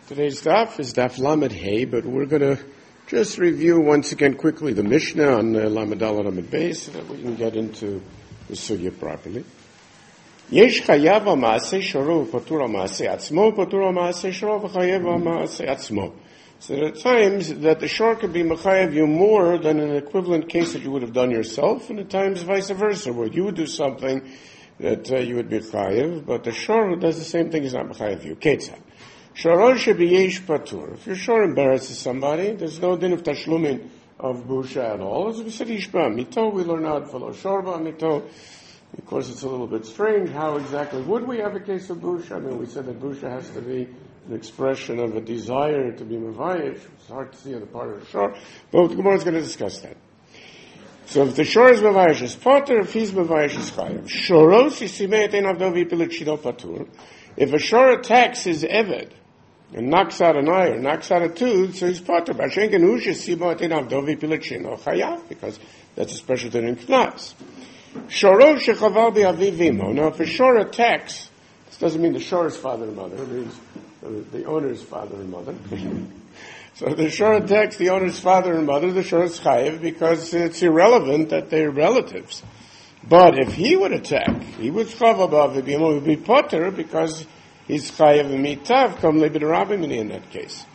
Today's daf is daf Lamed Hey, but we're going to just review once again quickly the Mishnah on Lamed Al Lamed Beis so that we can get into the sugya properly. Yesh chayav al maaseh shoro v'patur al maaseh atzmo, patur al maaseh shoro v'chayav al maaseh atzmo. So there are times that the shor can be mechayev you more than an equivalent case that you would have done yourself, and at times vice versa, where you would do something that you would be chayev, but the shor who does the same thing is not mechayev you. Ketzad. Shoror shebiyesh patur. If your shor embarrasses somebody, there's no din of tashlumin of busha at all. As we said, ishba mito, we learn out v'lo shorba mito. Of course, it's a little bit strange. How exactly would we have a case of busha? I mean, we said that busha has to be an expression of a desire to be mevayish. It's hard to see on the part of the shor, but the Gemara is going to discuss that. So if the shor is mevayish, is patur. If he's mevayish, is chayav. Shoros yisimei etein avdo v'yipilet shido patur. If a shor attacks his eved and knocks out an eye or knocks out a tooth, so he's patur. Because that's a special thing in Knas. Shoro shechaval bi'avivimo. Now, if a shor attacks, this doesn't mean the shor's father and mother. It means the owner's father and mother. So if the shor attacks the owner's father and mother, the shor is chayiv because it's irrelevant that they're relatives. But if he would attack, he would chaval bi'avivimo, he would be patur because he's chayav mitav kam lebid in that case.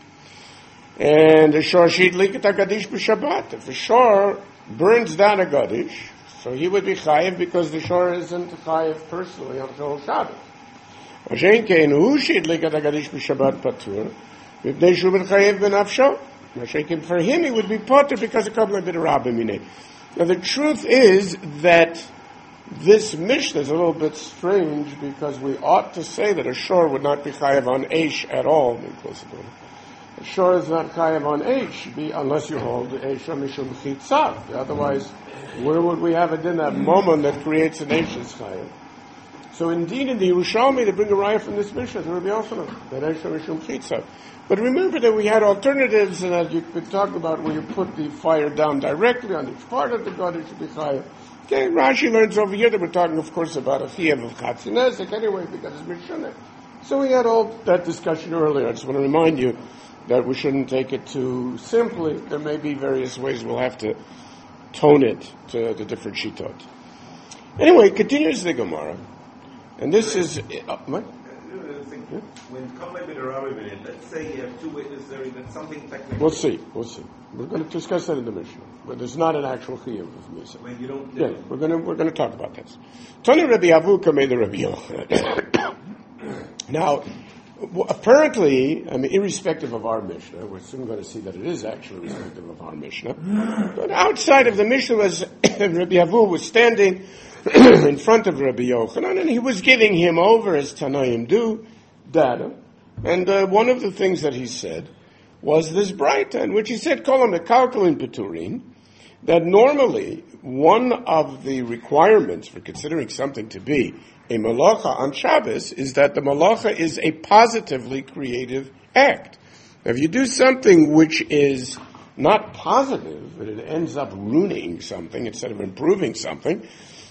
And the shor shidlik et hagadish b'Shabbat. If a shor burns down a gadish, so he would be chayav because the shor isn't chayav personally on Shol Shabbat. Mashen kein hu shidlik et hagadish b'Shabbat patur, v'bnei shu ben chayav b'nafsho. Mashen kein for him he would be patur because of kam lebid rabim. Now the truth is that this Mishnah is a little bit strange because we ought to say that a shor would not be chayav on eish at all. A shor is not chayav on eish unless you hold eisha mishum chitzav. Otherwise, where would we have it in that moment that creates an eish is chayav? So indeed, in the Yerushalmi, they bring a raya from this Mishnah to Rabbi Yochanan that eisha mishum chitzav. But remember that we had alternatives and that you could talk about where you put the fire down directly on each part of the god. It should be chayav. Okay, Rashi learns over here that we're talking, of course, about a chiyuv of chatzinesek anyway, because it's Mishnah. So we had all that discussion earlier. I just want to remind you that we shouldn't take it too simply. There may be various ways we'll have to tone it to the different shitot. Anyway, continues the Gemara. And this is... what? When Kamei B'Derabim, let's say you have two witnesses, that's something technical. We'll see. We're going to discuss that in the Mishnah, but there's not an actual chiyuv of Misa. When you don't. Yeah, we're going to talk about this. Tani Rabbi Avu Kamei the Rabbi Yochanan. Now, apparently, I mean, irrespective of our Mishnah, we're soon going to see that it is actually irrespective of our Mishnah. But outside of the Mishnah was Rabbi Avu was standing in front of Rabbi Yochanan, and he was giving him over as Tanaim do. Data. And one of the things that he said was this Braita, in which he said, Kolam Mekalkalin Peturin, that normally one of the requirements for considering something to be a malacha on Shabbos is that the malacha is a positively creative act. Now, if you do something which is not positive, but it ends up ruining something instead of improving something,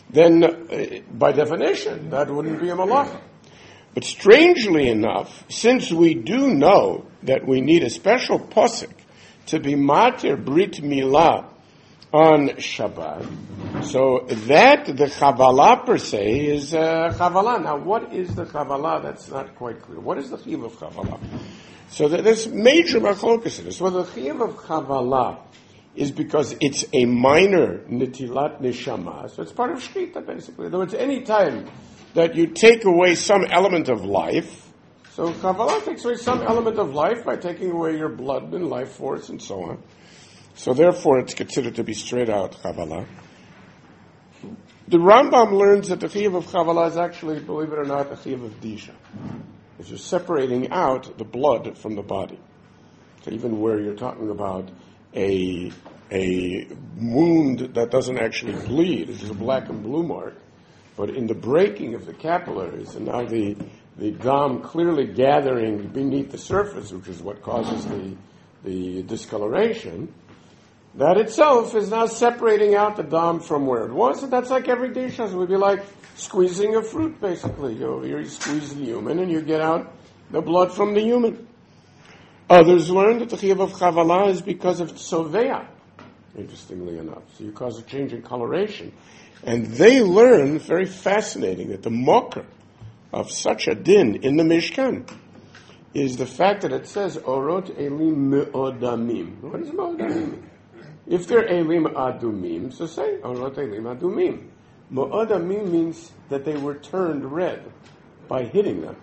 then by definition, that wouldn't be a malacha. But strangely enough, since we do know that we need a special posuk to be mater brit milah on Shabbat, so that the chavala per se is chavala. Now, what is the chavala? That's not quite clear. What is the chiyuv of chavala? So there's major machlokas in this. Well, the chiyuv of chavala is because it's a minor nitilat neshama, so it's part of shkita basically. In other words, any time that you take away some element of life. So Kabbalah takes away some element of life by taking away your blood and life force and so on. So therefore it's considered to be straight out Kabbalah. The Rambam learns that the chiyuv of Kabbalah is actually, believe it or not, a chiyuv of disha. It's just separating out the blood from the body. So even where you're talking about a wound that doesn't actually bleed, it's just a black and blue mark, but in the breaking of the capillaries, and now the dam clearly gathering beneath the surface, which is what causes the discoloration, that itself is now separating out the dam from where it was, and that's like every disha. It would be like squeezing a fruit, basically. You squeeze the human, and you get out the blood from the human. Others learn that the chiyuv of chavala is because of tzovea, interestingly enough. So you cause a change in coloration. And they learn, very fascinating, that the mocker of such a din in the Mishkan is the fact that it says, Orot Elim Me'odamim. What does Me'odamim mean? If they're Elim Adumim, so say, Orot Elim Adumim. Me'odamim means that they were turned red by hitting them.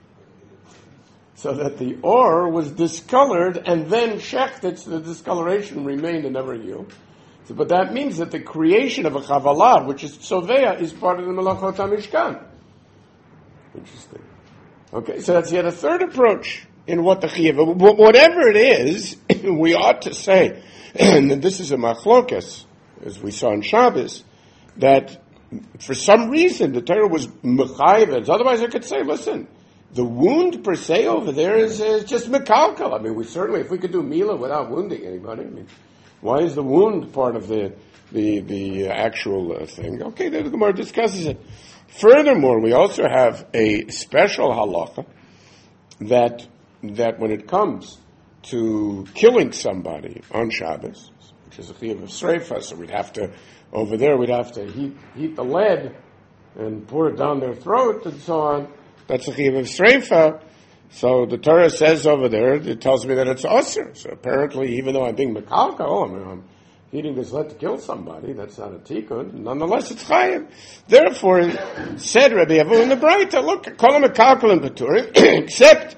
So that the ore was discolored and then shechted, so the discoloration remained and never healed. So, but that means that the creation of a chavalah, which is tzovea, is part of the melachot hamishkan. Interesting. Okay, so that's yet a third approach in what the chiyuv. Whatever it is, we ought to say, and this is a machlokas, as we saw in Shabbos, that for some reason the Torah was mechayev. Otherwise, I could say, listen, the wound per se over there is just mekalkal. I mean, we certainly, if we could do mila without wounding anybody, I mean, why is the wound part of the actual thing? Okay, the Gemara discusses it. Furthermore, we also have a special halacha that when it comes to killing somebody on Shabbos, which is a chiyuv of sreifa, so we'd have to heat the lead and pour it down their throat and so on. That's a chiyuv of sreifa. So the Torah says over there, it tells me that it's osir. So apparently, even though I'm being mekalkal, I'm heating this lead to kill somebody, that's not a tikkun. Nonetheless, it's chayiv. Therefore, said Rabbi Avu in the Braita, look, call him mekalkal and paturim, except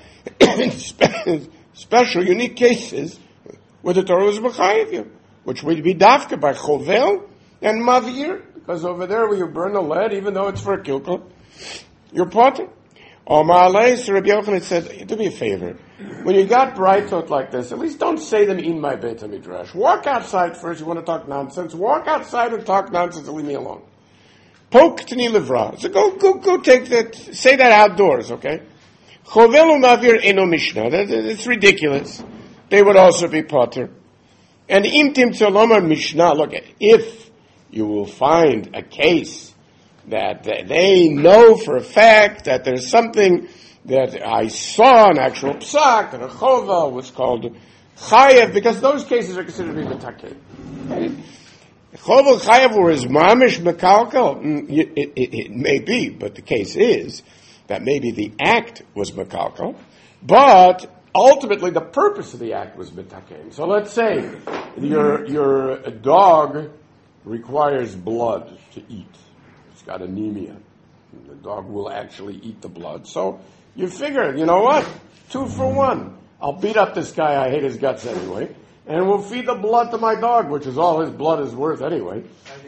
in special, unique cases where the Torah was mechayiv you, which would be dafka by chovel and mavir, because over there where you burn the lead, even though it's for a kilkel, you're potter. So Rabbi Yochanan said, do me a favor. When you got braitot like this, at least don't say them in my Beit HaMidrash. Walk outside first. You want to talk nonsense? Walk outside and talk nonsense and leave me alone. Poke tani livra. So go take that, say that outdoors, okay? Chovel u'mavir eno mishnah. It's ridiculous. They would also be potter. And im timtzo lomar mishnah. Look, if you will find a case that they know for a fact that there's something that I saw, an actual psak, that a chova was called chayev, because those cases are considered to be metakel. Chova chayev or is mamish mekalkal? It may be, but the case is that maybe the act was mekalkal, but ultimately the purpose of the act was metakel. So let's say your dog requires blood to eat. It's got anemia. The dog will actually eat the blood. So you figure, you know what? 2 for 1. I'll beat up this guy. I hate his guts anyway. And we'll feed the blood to my dog, which is all his blood is worth anyway.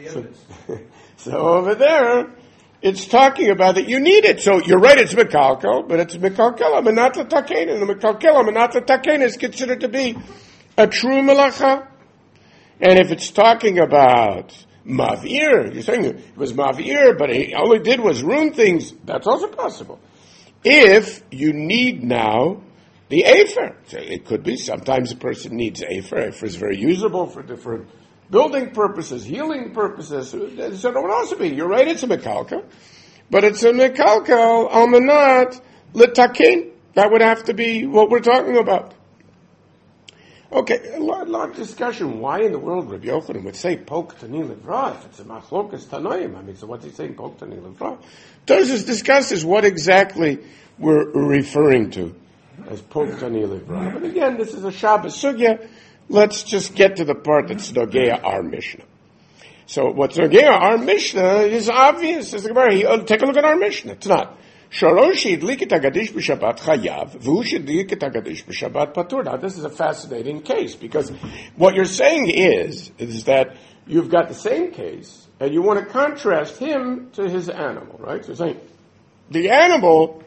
So over there, it's talking about that you need it. So you're right, it's mekalkel, but it's mekalkel amenata taken. And the mekalkel amenata taken is considered to be a true melacha. And if it's talking about mavir, you're saying it was mavir, but he only did was ruin things. That's also possible. If you need now the afer, so it could be sometimes a person needs afer. Afer is very usable for different building purposes, healing purposes. So it would also be. You're right, it's a mekalkel, but it's a mekalkel almanat letakin. That would have to be what we're talking about. Okay, a lot of discussion. Why in the world Rabbi Yochanan would say poke tani levra if it's a machlokas tanoim? I mean, so what's he saying, poke tani levra? Tozus discusses what exactly we're referring to as poke tani levra. But again, this is a Shabbos sugya. Let's just get to the part that's Nogea our Mishnah. So what's Nogea our Mishnah is obvious. Take a look at our Mishnah. It's not. Shoroshi idlik et hagadish b'Shabbat chayav, v'hu shidlik et hagadish b'Shabbat patur. Now, this is a fascinating case, because what you're saying is that you've got the same case, and you want to contrast him to his animal, right? So you're saying, the animal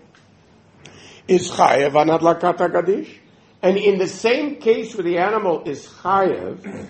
is chayav anad lakat hagadish, and in the same case where the animal is chayav,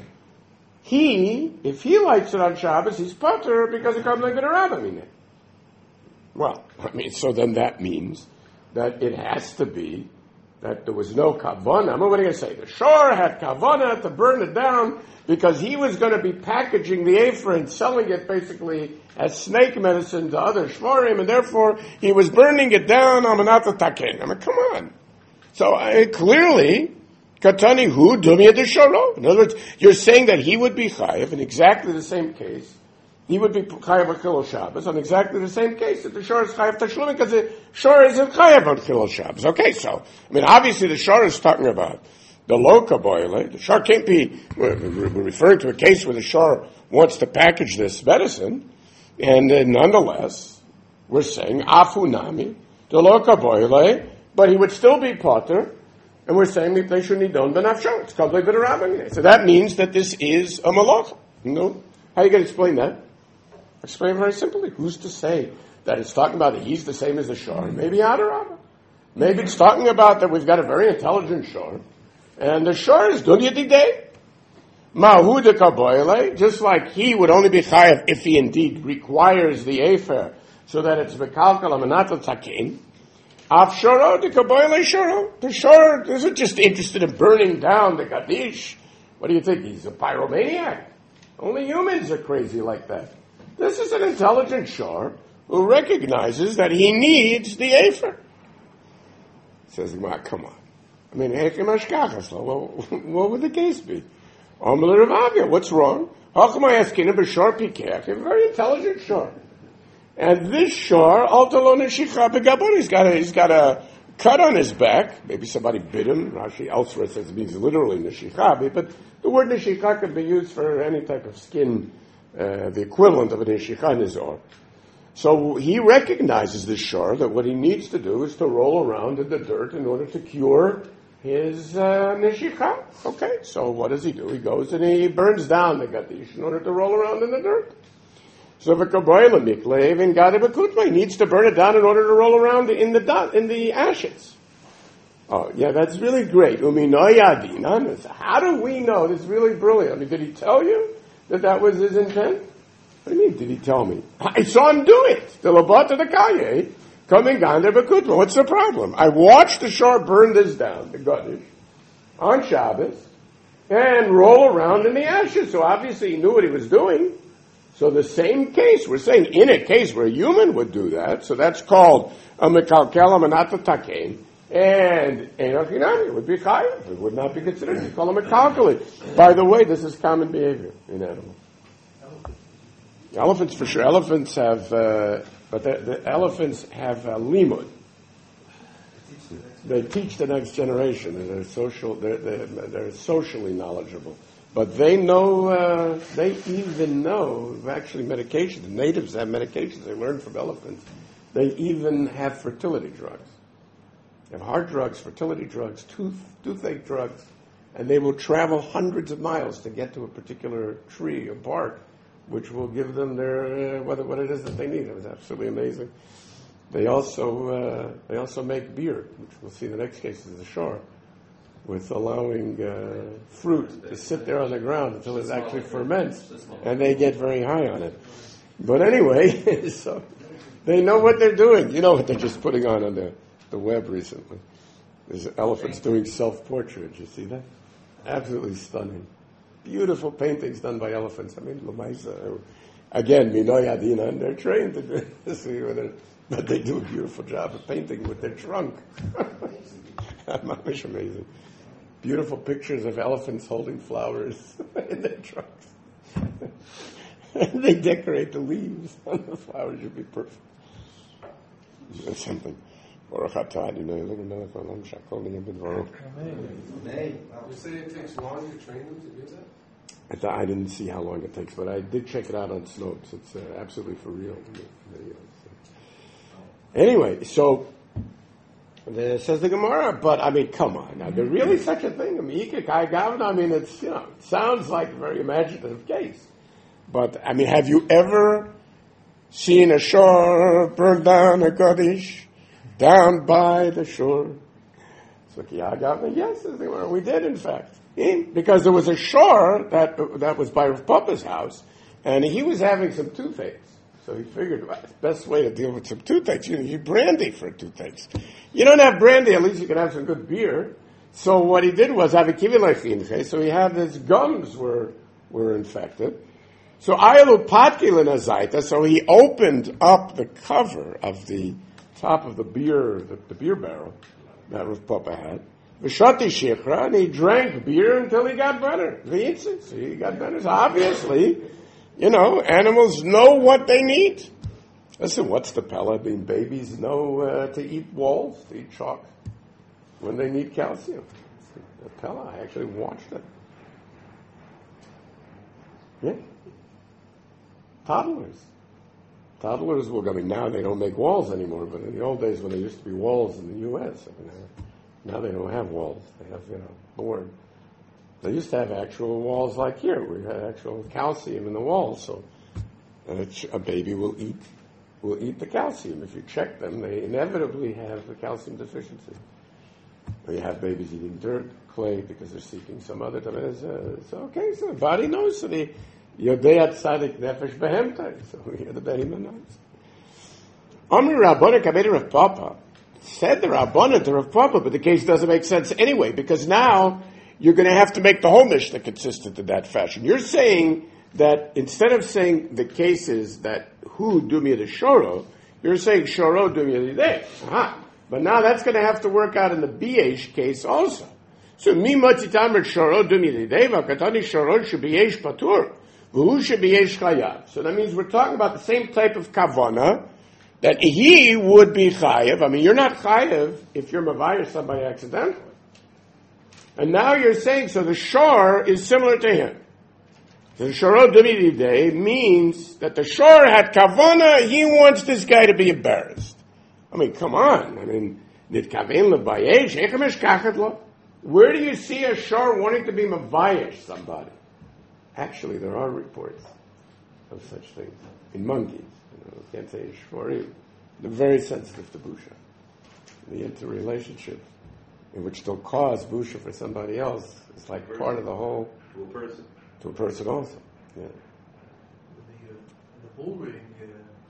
if he lights it on Shabbos, he's patur because it comes like a rabbi. Well, I mean, so then that means that it has to be that there was no kavana. What are you going to say? The shore had kavana to burn it down because he was going to be packaging the afer and selling it basically as snake medicine to other shmorim, and therefore he was burning it down on anata taken. I mean, come on. So clearly, Katani hu dumya de shoro. In other words, you're saying that he would be chayiv in exactly the same case. He would be chayav on Chilul Shabbos on exactly the same case that the shor is chayav tashlum because the shor isn't chayav on Chilul Shabbos. Okay, so I mean, obviously the shor is talking about the loka boile. The shor can't be. We're referring to a case where the shor wants to package this medicine, and nonetheless, we're saying afunami the loka boile, but he would still be potter, and we're saying that they should nidon benafsho. It's called le'b'derabbanan. So that means that this is a malacha. No, how are you going to explain that? Explain very simply. Who's to say that it's talking about that he's the same as the shor? Maybe Adarabba. Maybe it's talking about that we've got a very intelligent shor, and the shor is dunya didei. Mahu de kaboyle, just like he would only be chayav if he indeed requires the efer, so that it's bekalkal amenatel takin. Af shoro de kaboyle shoro. The shor isn't just interested in burning down the kaddish. What do you think? He's a pyromaniac. Only humans are crazy like that. This is an intelligent shor who recognizes that he needs the efer. Says, come on. I mean, what would the case be? What's wrong? Very intelligent shor. And this shor, he's got a cut on his back. Maybe somebody bit him. Rashi elsewhere says it means literally nishichabi, but the word nishicha could be used for any type of skin, the equivalent of a nishicha nizor. So he recognizes this shor that what he needs to do is to roll around in the dirt in order to cure his nishicha. Okay, so what does he do? He goes and he burns down the gadish in order to roll around in the dirt. So he needs to burn it down in order to roll around in the ashes. Oh, yeah, that's really great. How do we know? This is really brilliant. I mean, did he tell you that was his intent? What do you mean, did he tell me? I saw him do it. The Labata the Kaye, coming down there, Bekutma. What's the problem? I watched the shor burn this down, the Gadish, on Shabbos, and roll around in the ashes. So obviously he knew what he was doing. So the same case, we're saying in a case where a human would do that, so that's called a mekalkel amanata takein, and enochinami would be chayav. It would not be considered. You call him a mekalkel. By the way, this is common behavior in animals. Elephants, for sure. Elephants have, but the elephants have limud. They teach the next generation. They're socially knowledgeable. But they know, they even know, actually medications. The natives have medications they learn from elephants. They even have fertility drugs. They have heart drugs, fertility drugs, toothache drugs, and they will travel hundreds of miles to get to a particular tree or bark, which will give them their, what it is that they need. It was absolutely amazing. They also make beer, which we'll see in the next case is the shor, with allowing fruit to sit there on the ground until it actually ferments, and they get very high on it. But anyway, so they know what they're doing. You know what they're just putting on the web recently. There's elephants doing self-portrait. You see that? Absolutely stunning. Beautiful paintings done by elephants. I mean, Lamaisa, again, Minoyadina, and they're trained to do this, but they do a beautiful job of painting with their trunk. Amazing. Beautiful pictures of elephants holding flowers in their trunks. And they decorate the leaves on the flowers. Should be perfect. That's something. You say it takes long to train them to do that? I didn't see how long it takes, but I did check it out on Snopes. It's absolutely for real. Anyway, so says the Gemara, but I mean, come on. Now, there's really such a thing? I mean, it's, it sounds like a very imaginative case. But, I mean, have you ever seen a shor burn down a Kaddish down by the shore? So, yes, we did, in fact. Because there was a shor that was by Rav Papa's house, and he was having some toothaches. So he figured, well, the best way to deal with some toothaches, you need brandy for toothaches. You don't have brandy, at least you can have some good beer. So what he did was have a kivilei, so he had his gums were infected. So ayalu patkilin azaita, so he opened up the cover of the top of the beer barrel that Rav Papa had. V'shati shichra, and he drank beer until he got better. V'yitzit, so he got better. So obviously, animals know what they need. Listen, what's the pella? I mean, babies know to eat walls, to eat chalk, when they need calcium. The pella, I actually watched it. Yeah. Toddlers, now they don't make walls anymore, but in the old days when there used to be walls in the U.S., now they don't have walls. They have, board. They used to have actual walls like here. We had actual calcium in the walls, so a baby will eat the calcium. If you check them, they inevitably have the calcium deficiency. Or you have babies eating dirt, clay, because they're seeking some other. So the body knows. So the Yodei Tzadik Nefesh Behemtai. So the Behemah knows. Amri Rabbanan Kabedi Rav Papa said the Rabbanan to Rav Papa, but the case doesn't make sense anyway, because now you're going to have to make the whole Mishnah consistent in that fashion. You're saying that instead of saying the case is that who dumya the shoro, you're saying shoro dumya the But now that's going to have to work out in the b'yesh case also. So mi matzitam shoro dumya the v'katani shoro shebiyesh patur v'hu shebiyesh chayav. So that means we're talking about the same type of kavana that he would be chayav. I mean, you're not chayav if you're mavayir somebody accidentally. And now you're saying, so the shor is similar to him. The shoro dumididei means that the shor had kavana, he wants this guy to be embarrassed. I mean, come on. I mean, did kaven levayesh, echemesh kachet lo? Where do you see a shor wanting to be mavayesh somebody? Actually, there are reports of such things in monkeys. You can't say shvorim. They're very sensitive to busha. The interrelationship in which they'll cause busha for somebody else is like part of the whole. To a person. To a person also. Yeah. The bull ring, it's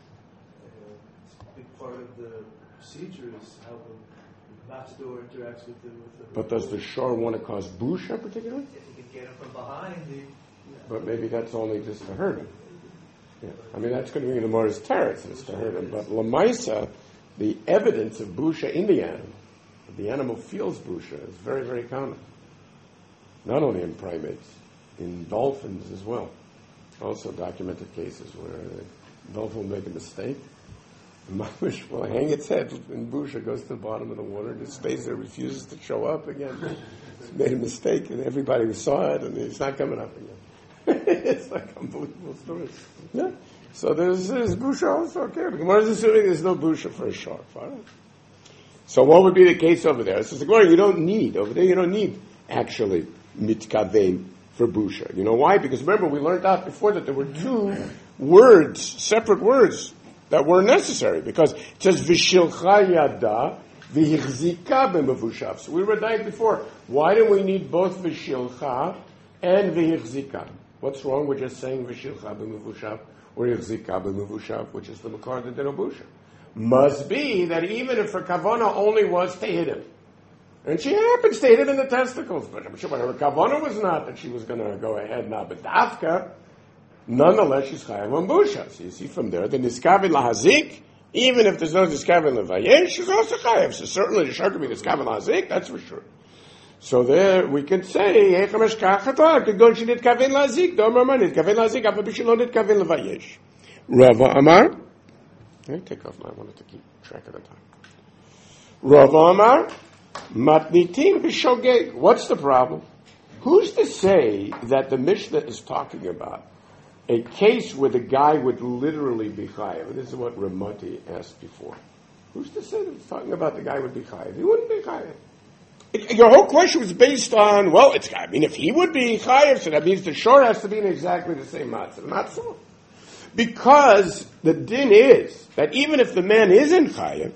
a big part of the procedure is how the matador interacts with the But does the shor want to cause busha particularly? If you can get him from behind, But maybe that's only just to hurt him. Yeah. I mean, that's going to be the Gemara's teretz, it's to hurt him. But Lamaisa, the evidence of busha in the animal feels busha, is very, very common. Not only in primates, in dolphins as well. Also documented cases where the dolphin will make a mistake. The mamish will hang its head in busha, goes to the bottom of the water, and it stays there, refuses to show up again. It's made a mistake, and everybody saw it, and it's not coming up again. It's like unbelievable stories. Yeah. So there's busha also. Okay, the Gemara is assuming there's no busha for a shark. All right. So what would be the case over there? It says the Gemara, you don't need actually mitkavein for busha. You know why? Because remember, we learned out before that there were two words, separate words, that were necessary. Because it says v'shilcha yada v'hichzika b'mevushav. So we read that before. Why do we need both v'shilcha and v'hichzika? What's wrong with just saying v'shilcha b'mevushav or hichzika b'mevushav, which is the makar the denobusha? Must be that even if her kavana only was to hit him, and she happens to hit him in the testicles, but her kavana was not that she was going to go ahead now, but dafka, nonetheless she's chayav on busha. So you see from there, the niskavin lahazik, even if there's no niskavin levayesh, she's also chayav. So certainly the shar could be niskavin lahazik, that's for sure. So there we can say, hechamesh kachata, k'gon she nitkavin lahazik, do'amar nitkavin lahazik, afa b'shilo nitkavin levayesh. Rava Amar, I take off my, I wanted to keep track of the time. Rava Amar, matnitim b'shogeg. What's the problem? Who's to say that the Mishnah is talking about a case where the guy would literally be chayav? This is what Ramati asked before. Who's to say that it's talking about the guy would be chayav? He wouldn't be chayav. Your whole question was based on, if he would be chayav, so that means the shor has to be in exactly the same matzah. Not so. Because the din is that even if the man isn't chayav,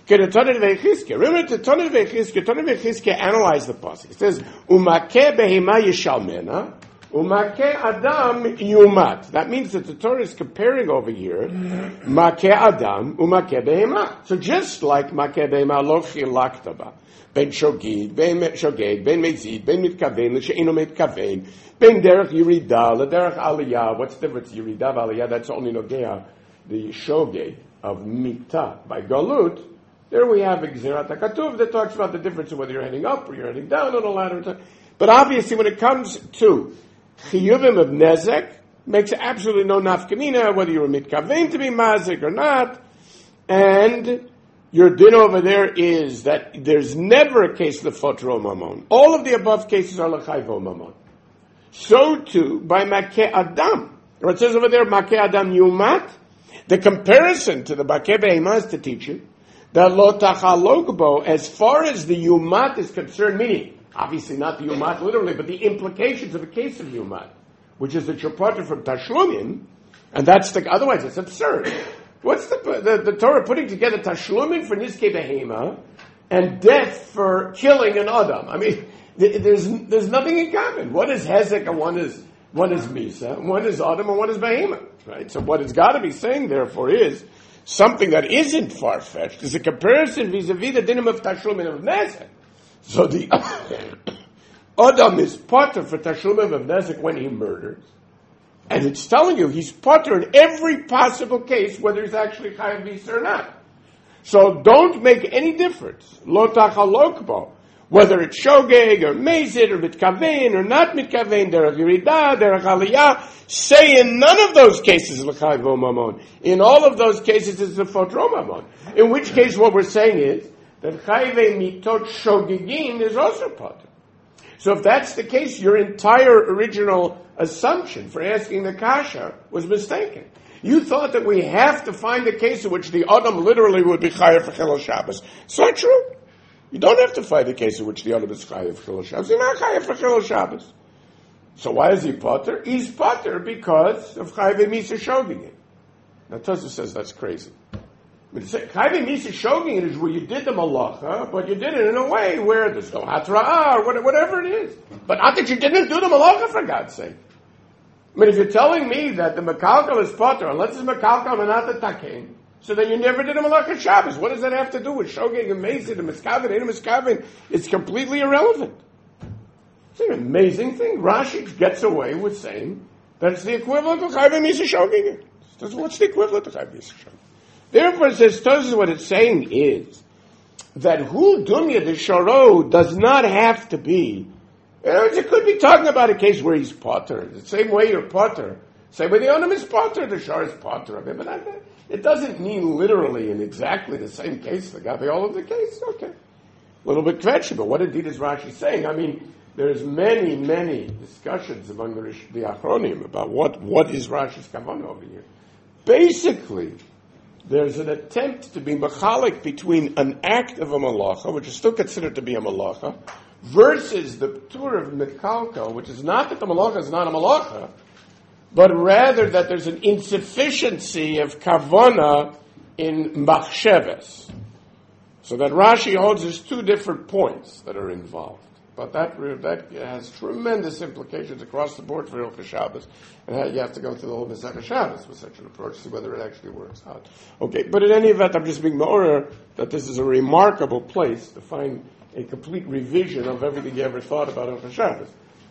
remember, Tanit Vechizke analyzed the pasuk. It says, "Umakeh behema yishalmena, umakeh adam yumat." That means that the Torah is comparing over here, makeh adam, umakeh behema. So just like makeh behema lo chilaktaba, ben shogeg, ben mezid, ben mitkaven, l'she'ino mitkaven, ben derech yirida, l'derech aliyah. What's the difference? Yirida, aliyah, that's only nogea, the shogeg of mita by galut. There we have Gzerat HaKatuv that talks about the difference of whether you're heading up or you're heading down on a ladder. But obviously when it comes to Chiyuvim of Nezek, makes absolutely no nafkamina, whether you're mitkavein to be mazik or not. And your din over there is that there's never a case of the fotro mamon. All of the above cases are l'chayvo mamon. So too, by makeh adam. Or it says over there, makeh adam yumat. The comparison to the bakeh be'ema is to teach you that lo tachalogbo, as far as the yumat is concerned, meaning, obviously not the yumat literally, but the implications of a case of yumat, which is that you're parted from tashlumin, and that's otherwise it's absurd. What's the Torah putting together tashlumin for nizkei behema and death for killing an adam? I mean, there's nothing in common. One is hezek and one is misa, one is adam and one is behema, right? So what it's got to be saying therefore is something that isn't far-fetched is a comparison vis-a-vis the dinim of tashlumin of nezek. So the Adam is potter for tashlumin of nezek when he murders, and it's telling you he's potter in every possible case, whether he's actually chayav misa or not. So don't make any difference. Lo tachalokbo, whether it's shogeg or mezid or mitkavein or not mitkavein, derech yirida, derech aliyah. Say in none of those cases l'chayvo mamon. In all of those cases it's a fotro mamon. In which case what we're saying is that chayve mitot shogegin is also potter. So if that's the case, your entire original assumption for asking the kasha was mistaken. You thought that we have to find a case in which the Adam literally would be chayav for Chilul Shabbos. It's not true. You don't have to find a case in which the Adam is chayav for Chilul Shabbos. He's not chayav for Chilul Shabbos. So why is he potter? He's potter because of chayav misa shogegin. Now Tosfos says that's crazy. Chayav misa shogegin is where you did the malacha, but you did it in a way where there's no hatra'ah or whatever it is. But not that you didn't do the malacha, for God's sake. I mean, if you're telling me that the mekalkal is potter, unless it's mekalkal and not the takein, so then you never did a malacha Shabbos. What does that have to do with shogeg and mezid and miskaven and miskaven? It's completely irrelevant. It's an amazing thing. Rashi gets away with saying that it's the equivalent of chayav misa shogeg. What's the equivalent of chayav misa shogeg? Therefore, it says, Tosfos, what it's saying is that hu dunya the sharo does not have to be. It could be talking about a case where he's potter. The same way you're potter. Same way the Onam is potter, the shar is potter of him. But it doesn't mean literally in exactly the same case, the Gabi, all of the case. Okay. A little bit kvetchy, but what indeed is Rashi saying? I mean, there's many discussions among the Achronim about what is Rashi's kavanah over here. Basically, there's an attempt to be machalik between an act of a malacha, which is still considered to be a malacha, versus the tour of Mekalka, which is not that the malacha is not a malacha, but rather that there's an insufficiency of kavana in machsheves. So that Rashi holds there's two different points that are involved. But that has tremendous implications across the board for Hilchos Shabbos. And you have to go through the whole Masechah Shabbos with such an approach to see whether it actually works out. Okay, but in any event, I'm just being ma'orah that this is a remarkable place to find a complete revision of everything you ever thought about Hilchos Shabbos.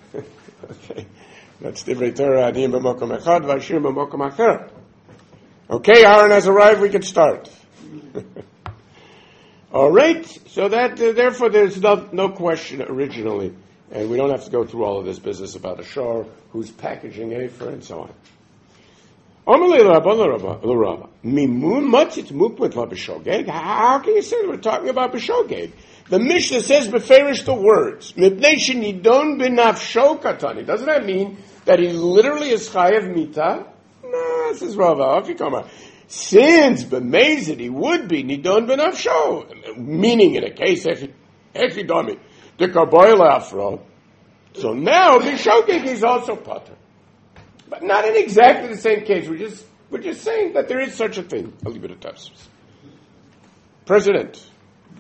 Okay, that's Divrei Torah, Aniyim b'mokom echad, v'ashir b'mokom acher. Okay, Aaron has arrived, we can start. All right, so that therefore there's no question originally, and we don't have to go through all of this business about a shor who's packaging Efer and so on. How can you say that we're talking about b'shogeg? The Mishnah says beferish the words mipnei shenidon b'nafsho katani. Doesn't that mean that he literally is chayav mita? No, this is Rava. Since b'mezid he would be nidon b'nafsho, meaning in a case echidami the karboil afro. So now b'shogeg is also potter, but not in exactly the same case. We're just saying that there is such a thing. I'll leave it at Tosfos. President.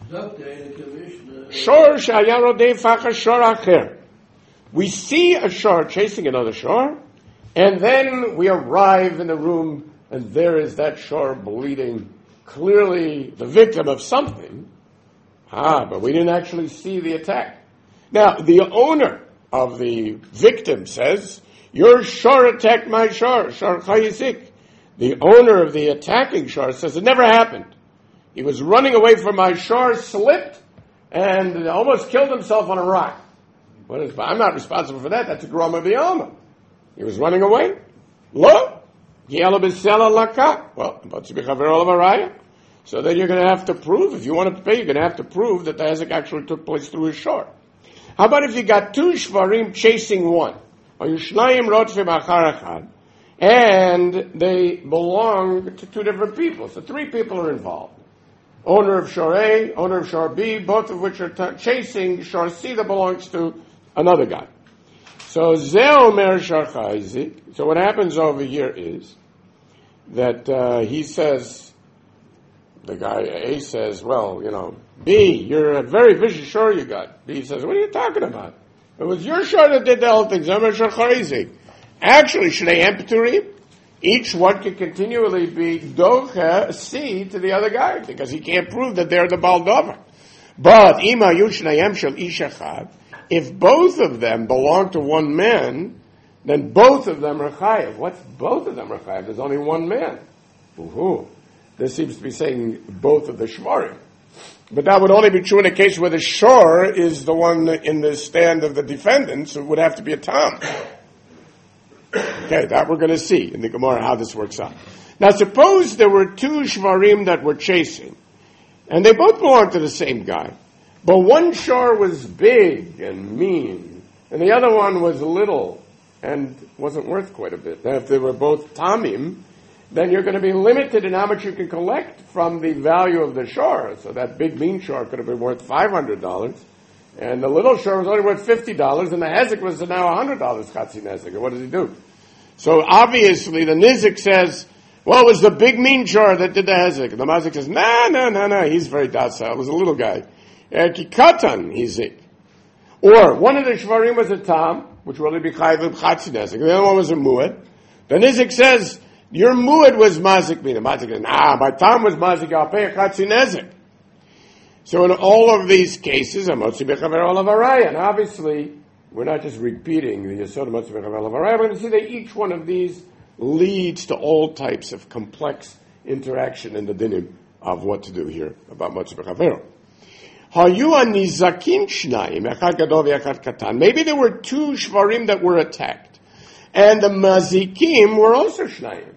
Shor shayarodei facha shor acher. We see a shor chasing another shor, and then we arrive in the room, and there is that shor bleeding, clearly the victim of something. But we didn't actually see the attack. Now, the owner of the victim says, your shor attacked my shor chayizik. The owner of the attacking shor says, it never happened. He was running away from my shore, slipped, and almost killed himself on a rock. I'm not responsible for that. That's a groma b'yalma. He was running away. Lo, yela b'sela laka. Well, so then you're going to have to prove, if you want to pay, you're going to have to prove that the hezek actually took place through his shore. How about if you got two shvarim chasing one? Or yushnayim rotfim achar echad, and they belong to two different people. So three people are involved. Owner of shore A, owner of shore B, both of which are chasing shore C that belongs to another guy. So Zeomer Sharchaizik. So what happens over here is that he says, the guy A says, well, B, you're a very vicious shore you got. B says, what are you talking about? It was your shore that did the whole thing. Zeomer Sharchaizik. Actually, Shnei Empaturim, each one can continually be docha C to the other guy because he can't prove that they're the Baldover. But Ima Yushnayem Shel Ish Echad, if both of them belong to one man, then both of them are chayav. What's both of them are chayav? There's only one man. Ooh. This seems to be saying both of the shvarim. But that would only be true in a case where the shore is the one in the stand of the defendant, so it would have to be a tam. Okay, that we're going to see in the Gemara how this works out. Now suppose there were two shvarim that were chasing, and they both belonged to the same guy. But one shore was big and mean, and the other one was little and wasn't worth quite a bit. Now, if they were both tamim, then you're going to be limited in how much you can collect from the value of the shore. So that big mean shore could have been worth $500, and the little shore was only worth $50, and the hezek was now $100 chatzi nezek. What does he do? So obviously the nizik says, well, it was the big mean shore that did the hezek. And the mazik says, no, he's very docile. It was a little guy. Kikatan, hizik. Or one of the shvarim was a tam, which will only be chayiv chatzi nezek. The other one was a muad. The nizik says, your muad was mazik mina. Mazik says, my tam was mazik, I'll pay a chatzi nezek. So in all of these cases, amotzi bechaver olav araya. And obviously, we're not just repeating the yesod amotzi bechaver olav araya. We're going to see that each one of these leads to all types of complex interaction in the dinim of what to do here about motzi bechaver. Maybe there were two shvarim that were attacked, and the mazikim were also shnayim.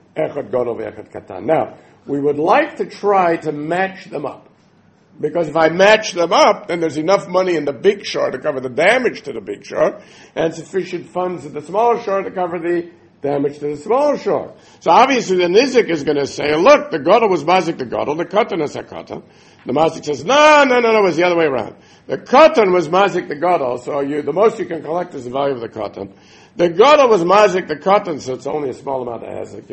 Now, we would like to try to match them up, because if I match them up, then there's enough money in the big shore to cover the damage to the big shore, and sufficient funds in the small shore to cover the damage to the small shore. So obviously the nizik is going to say, look, the gadol was mazik the gadol, the katan is a katan. The mazik says, no, it was the other way around. The katan was mazik the gadol, so the most you can collect is the value of the katan. The gadol was mazik the katan, so it's only a small amount of hezek,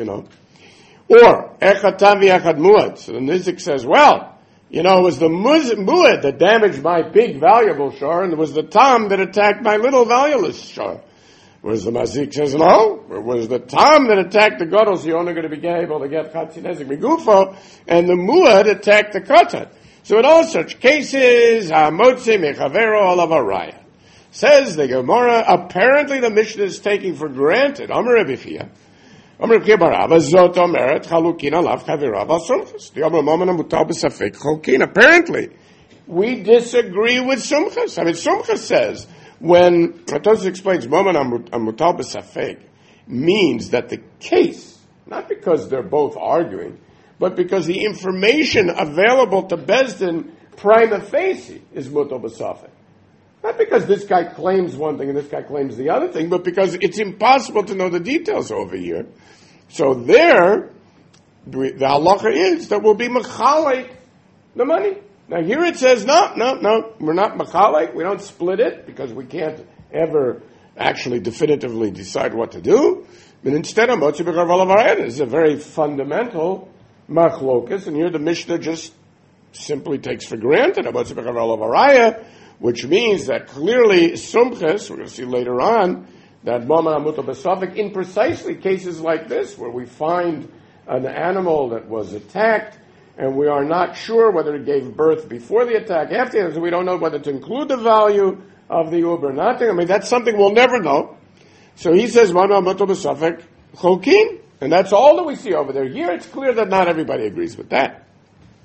Or, echad tam v'echad muad. So the nizik says, well, it was the muad that damaged my big valuable shore, and it was the tam that attacked my little valueless shore. Whereas the mazik says, no, it was the tam that attacked the gadol, so you're only going to be able to get chatzi nezek migufo, and the muad attacked the katan. So in all such cases, hamotzi mechavero olav araya. Says the Gemara, apparently the Mishnah is taking for granted, Amar Rabbi Chia, Amar Rabbi Chia bar Abba, zot omeret chalukin alav chavirav al sumchas. The Amar Maman Amutal b'safek chalukin. Apparently, we disagree with sumchas. Sumchas says, when Tosfos explains Maman Amutal b'safek, means that the case, not because they're both arguing, but because the information available to Bezdin prima facie is mutal b'safek. Not because this guy claims one thing and this guy claims the other thing, but because it's impossible to know the details over here. So there, the halacha is that we'll be mechalek the money. Now here it says, no, we're not mechalek, we don't split it, because we can't ever actually definitively decide what to do. But instead of motzi b'char olav araya, this is a very fundamental machlokas, and here the Mishnah just simply takes for granted motzi b'char olav araya, which means that clearly sumchas, we're going to see later on, that mama amuta b'safek, in precisely cases like this, where we find an animal that was attacked, and we are not sure whether it gave birth before the attack, after the attack, so we don't know whether to include the value of the uber or not. That's something we'll never know. So he says, mama amuta b'safek cholkin, and that's all that we see over there. Here it's clear that not everybody agrees with that.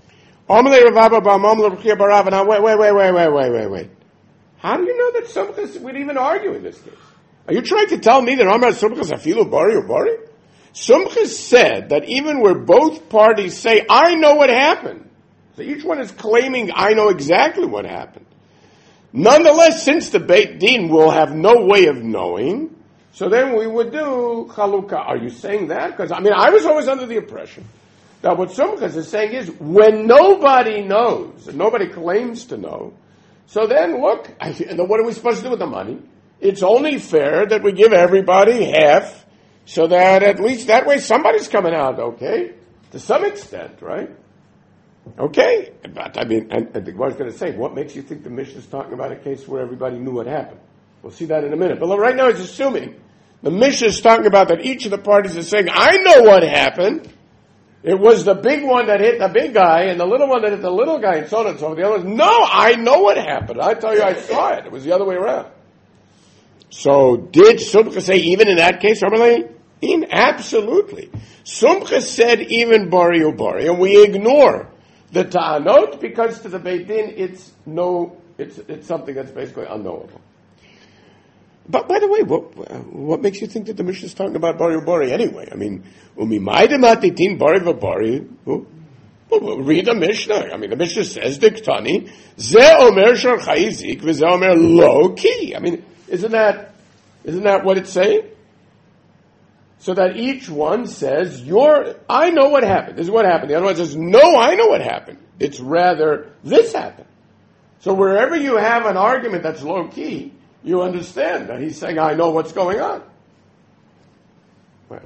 Now, wait. How do you know that Sumchas would even argue in this case? Are you trying to tell me that Amar Sumchas Afilu Bari or Bari? Sumchas said that even where both parties say, I know what happened, so each one is claiming, I know exactly what happened. Nonetheless, since the Beit Din will have no way of knowing, so then we would do Chalukah. Are you saying that? Because, I was always under the impression that what Sumchas is saying is, when nobody knows, and nobody claims to know, so then look, what are we supposed to do with the money? It's only fair that we give everybody half, so that at least that way somebody's coming out okay, to some extent, right? Okay, but and the Gemara's going to say, what makes you think the Mishnah is talking about a case where everybody knew what happened? We'll see that in a minute. But right now it's assuming the Mishnah is talking about that each of the parties is saying, I know what happened. It was the big one that hit the big guy, and the little one that hit the little guy, and so on and so forth. The other one, no, I know what happened. I tell you, I saw it. It was the other way around. So did Sumchas say even in that case, absolutely. Sumchas said even Bari or Bari, and we ignore the Ta'anot because to the Beit Din it's something that's basically unknowable. But by the way, what makes you think that the Mishnah is talking about Bari or Bari anyway? Umimaidematitin Bari v'Bari. Well, read the Mishnah. The Mishnah says Diktani Ze Omer Shar Chayizik v'Ze Omer Lo Ki. Isn't that what it's saying? So that each one says, I know what happened. This is what happened. The other one says, no, I know what happened. It's rather, this happened. So wherever you have an argument that's low key, you understand that he's saying, I know what's going on. Well.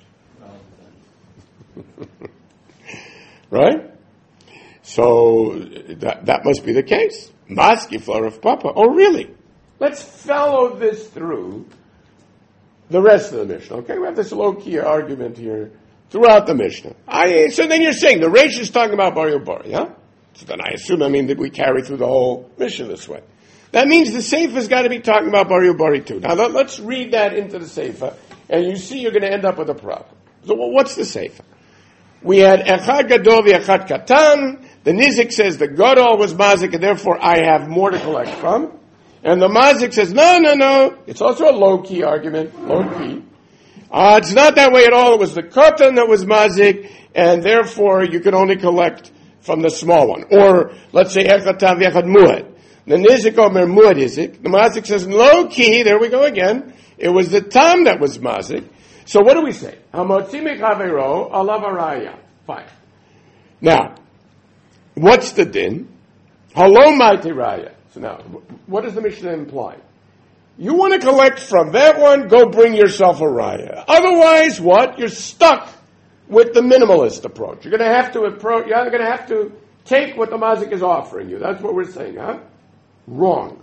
Right? So that must be the case. Maski floor of Papa. Oh, really? Let's follow this through the rest of the Mishnah. Okay, we have this low-key argument here throughout the Mishnah. So then you're saying the Reish is talking about Bari or Bari, huh? So then I assume, that we carry through the whole Mishnah this way. That means the Sefer has got to be talking about Bari or Bari too. Now let's read that into the Sefer, and you see you're going to end up with a problem. So what's the Sefer? We had Echad Gadol v'Echad Katan. The Nizik says the Gadol was Mazik, and therefore I have more to collect from. And the Mazik says, no. It's also a low-key argument, low-key. It's not that way at all. It was the Katan that was Mazik, and therefore you could only collect from the small one. Or, let's say, Echad Tam v'Echad Muad. The Nizik Omer Muad Izik. The Mazik says, low-key, there we go again. It was the Tam that was Mazik. So what do we say? Hamotzi mikavero alav araya. Fine. Now, what's the din? Halo maiti raya. So now, what does the Mishnah imply? You want to collect from that one, go bring yourself a raya. Otherwise, what? You're stuck with the minimalist approach. You're going to have to take what the Mazik is offering you. That's what we're saying, huh? Wrong.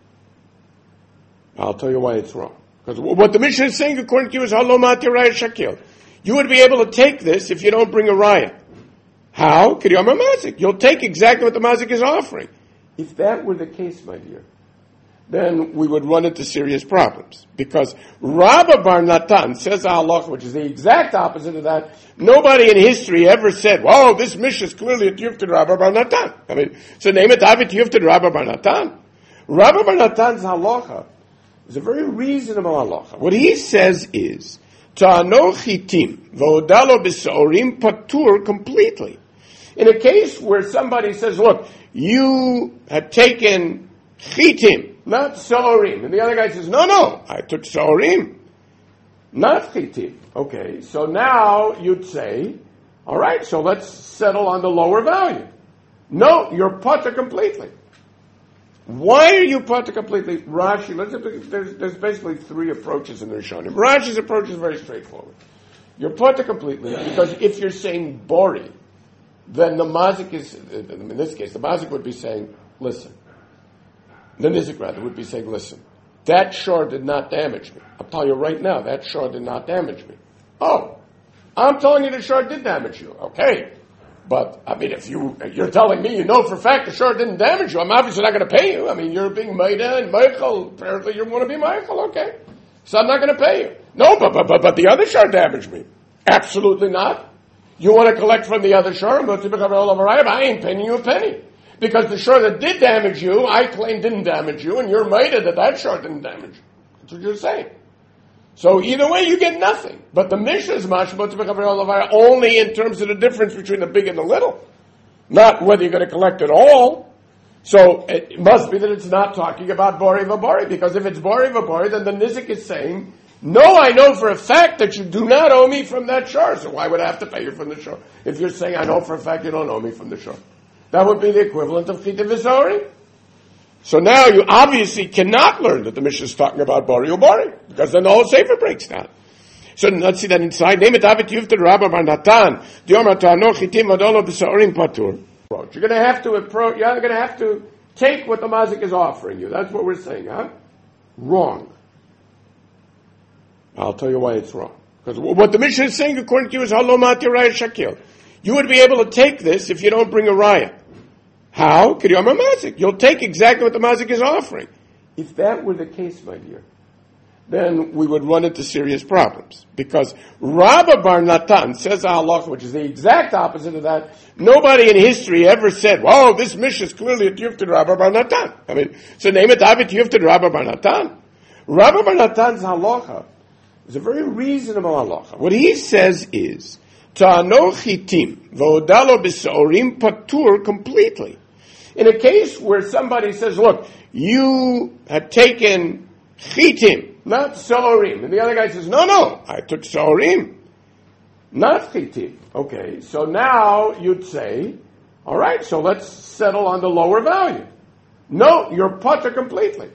I'll tell you why it's wrong. Because what the Mishnah is saying, according to you, is Halo mati raya shakil. You would be able to take this if you don't bring a raya. How? K'diyamar Mazik. You'll take exactly what the Mazik is offering. If that were the case, my dear, then we would run into serious problems. Because Rabba Bar Natan says a halacha, which is the exact opposite of that. Nobody in history ever said, "Whoa, this Mishnah is clearly a tiyuf to Rabba Bar Natan." So name it David tiyuf to Rabba Bar Natan. Rabba Bar Natan's halacha is a very reasonable halacha. What he says is, Ta'ano chitim v'odalo b'saorim patur completely. In a case where somebody says, look, you have taken chitim, not saorim. And the other guy says, no, I took saorim, not chitim. Okay, so now you'd say, all right, so let's settle on the lower value. No, you're patur completely. Why are you patur completely? Rashi, there's basically three approaches in the Rishonim. Rashi's approach is very straightforward. You're patur completely because if you're saying bori, then the mazik is, in this case, the mazik would be saying, listen. The nizik rather would be saying, listen, that shor did not damage me. I'll tell you right now, that shor did not damage me. Oh, I'm telling you the shor did damage you. Okay. But, if you're telling me you know for a fact the shor didn't damage you, I'm obviously not going to pay you. You're being Maida and Michael. Apparently you want to be Michael, okay. So I'm not going to pay you. No, but the other shor damaged me. Absolutely not. You want to collect from the other shore, I ain't paying you a penny. Because the shore that did damage you, I claim didn't damage you, and you're maida that shore didn't damage you. That's what you're saying. So either way, you get nothing. But the Mishnah is only in terms of the difference between the big and the little. Not whether you're going to collect it all. So it must be that it's not talking about Bori V'Bori, because if it's Bori V'Bori, then the Nizik is saying, no, I know for a fact that you do not owe me from that shore, so why would I have to pay you from the shore? If you're saying, I know for a fact you don't owe me from the shore. That would be the equivalent of Chita V'Zori. So now you obviously cannot learn that the Mishnah is talking about Bori U'Bori, because then the whole Sefer breaks down. So let's see that inside. Name it Avet Yuvta Rabba Bar Natan. Diomar Ta'ano Chitim Vadolo B'Saorim Patur. You're going to have to approach, you're going to have to take what the Mazik is offering you. That's what we're saying, huh? Wrong. I'll tell you why it's wrong. Because what the Mishnah is saying, according to you, is Halomati Raya Shakil. You would be able to take this if you don't bring a Raya. How? Kiryama Mazik. You'll take exactly what the Mazik is offering. If that were the case, my dear, then we would run into serious problems. Because Rabba Bar Natan says a halacha, which is the exact opposite of that. Nobody in history ever said, "Whoa, this Mishnah is clearly a tiyuf to Rabba Bar Natan." I mean, so name it Avet tiyuf to Rabba Bar Natan. Rabba Bar Natan's halacha is a very reasonable halacha. What he says is, Ta'ano chitim v'odalo b'saorim patur completely. In a case where somebody says, look, you had taken chitim, not saorim. And the other guy says, no, I took saorim, not chitim. Okay, so now you'd say, all right, so let's settle on the lower value. No, you're patur completely.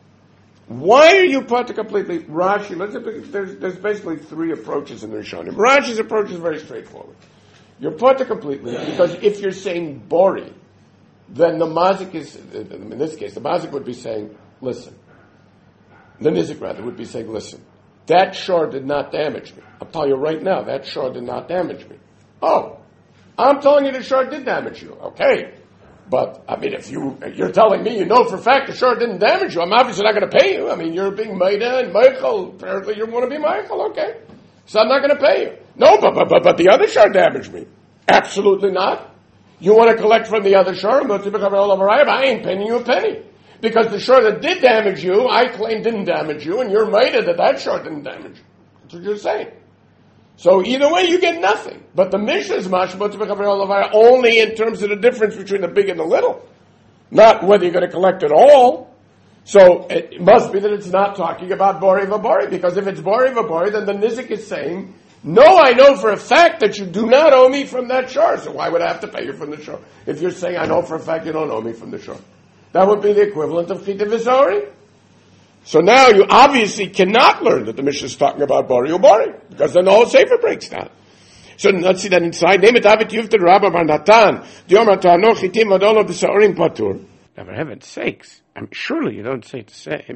Why are you patur completely? Rashi, there's basically three approaches in the Rishonim. Rashi's approach is very straightforward. You're patur completely because if you're saying Bori, then the Mazik is, in this case, the Mazik would be saying, listen. The Nizik rather would be saying, listen, that shore did not damage me. I'll tell you right now, that shore did not damage me. Oh, I'm telling you the shore did damage you. Okay. But, I mean, if you're telling me you know for a fact the shore didn't damage you, I'm obviously not going to pay you. I mean, you're being Maida and Michael. Apparently you want to be Michael, okay. So I'm not going to pay you. No, but the other shore damaged me. Absolutely not. You want to collect from the other shore, I ain't paying you a penny. Because the shore that did damage you, I claim didn't damage you, and you're Maida that shore didn't damage you. That's what you're saying. So either way, you get nothing. But the Mishnah is only in terms of the difference between the big and the little. Not whether you're going to collect it all. So it must be that it's not talking about Bori V'Bori, because if it's Bori V'Bori, then the Nizik is saying, no, I know for a fact that you do not owe me from that shore, so why would I have to pay you from the shore? If you're saying, I know for a fact you don't owe me from the shore. That would be the equivalent of Chita V'Zori. So now you obviously cannot learn that the Mishnah is talking about Bori U'Bori, because then the whole Sefer breaks down. So let's see that inside. Name it Avet Yuvta Rabba Bar Natan. Diomar Ta'ano Chitim Vadolo B'Saorim Patur. Now, for heaven's sakes, I mean, surely you don't say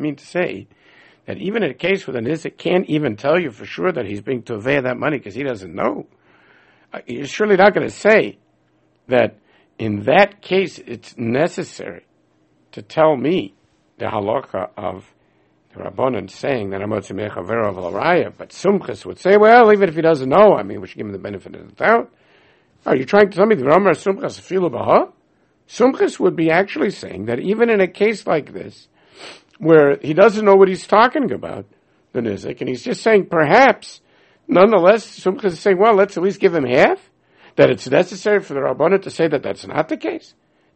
that even in a case where the Nizik can't even tell you for sure that he's being tovei that money because he doesn't know. You're surely not going to say that in that case it's necessary to tell me the halacha of the Rabbanan saying that Amotzi Mechavero of Laraya, but Sumchus would say, well, even if he doesn't know, I mean, we should give him the benefit of the doubt. Are you trying to tell me the Ramar Sumchus Filu Baha? Sumchus would be actually saying that even in a case like this, where he doesn't know what he's talking about, the Nizik, and he's just saying perhaps, nonetheless, Sumchus is saying, well, let's at least give him half, that it's necessary for the Rabbanan to say that that's not the case.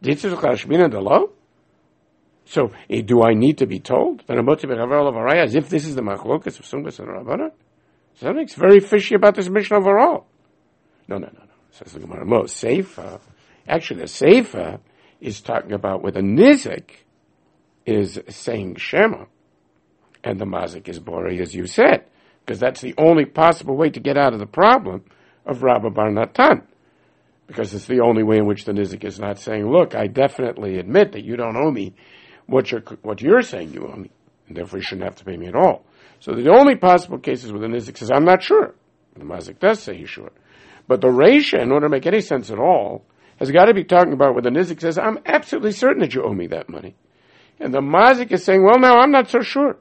So, do I need to be told that as if this is the machlokas of Sumchus and Rabbanan? Something's very fishy about this mission overall. No. Says the Gemara, no, Seifa. Actually, the Seifa is talking about where the Nizik is saying Shema, and the Mazik is Bori, as you said, because that's the only possible way to get out of the problem of Rabba Bar Natan, because it's the only way in which the Nizik is not saying, look, I definitely admit that you don't owe me what you're saying you owe me, and therefore you shouldn't have to pay me at all. So the only possible cases where the Nizik says, I'm not sure. The Mazik does say he's sure. But the Reisha, in order to make any sense at all, has got to be talking about where the Nizik says, I'm absolutely certain that you owe me that money. And the Mazik is saying, well, no, I'm not so sure.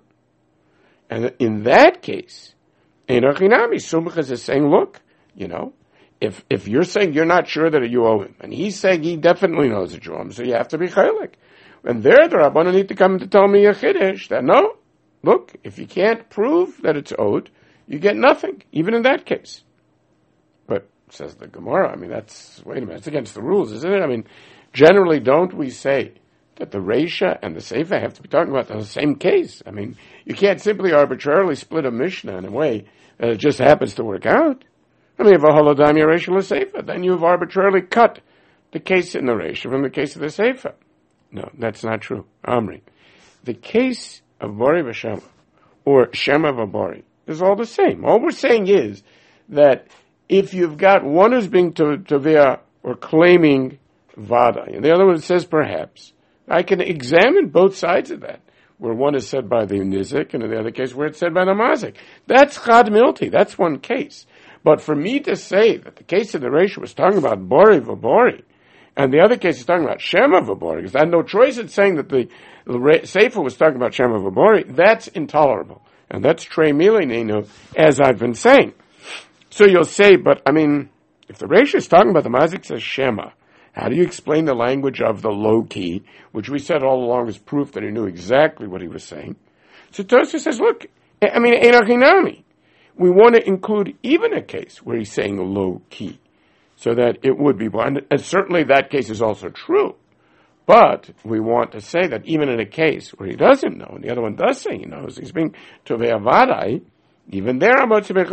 And in that case, Einachinami, Sumchus is saying, look, if you're saying you're not sure that you owe him, and he's saying he definitely knows that you owe him, so you have to be chaylik. And there, the Rabbanan need to come to tell me a chiddush that no, look, if you can't prove that it's owed, you get nothing, even in that case. But says the Gemara, wait a minute, it's against the rules, isn't it? Generally, don't we say that the Reisha and the Seifa have to be talking about the same case? You can't simply arbitrarily split a Mishnah in a way that it just happens to work out. If a holodam Reisha l'Seifa, then you've arbitrarily cut the case in the Reisha from the case of the Seifa. No, that's not true. Amri. The case of Bori v'Shema, or Shema v'Bori, is all the same. All we're saying is that if you've got one who's being tovea or claiming vada, and the other one says perhaps, I can examine both sides of that, where one is said by the nizik, and in the other case where it's said by the mazik. That's chad milti. That's one case. But for me to say that the case of the Reisha was talking about Bori v'Bori, and the other case is talking about Shema v'Bori, because I had no choice in saying that the Sefer was talking about Shema v'Bori, that's intolerable. And that's Trey Milinenu, as I've been saying. So you'll say, but if the Reisha is talking about the mazik says Shema, how do you explain the language of the low key, which we said all along is proof that he knew exactly what he was saying? So Tosfos says, look, Einachinami. We want to include even a case where he's saying low key, so that it would be blind. And certainly that case is also true. But we want to say that even in a case where he doesn't know, and the other one does say he knows, he's being tovei avadai, even there,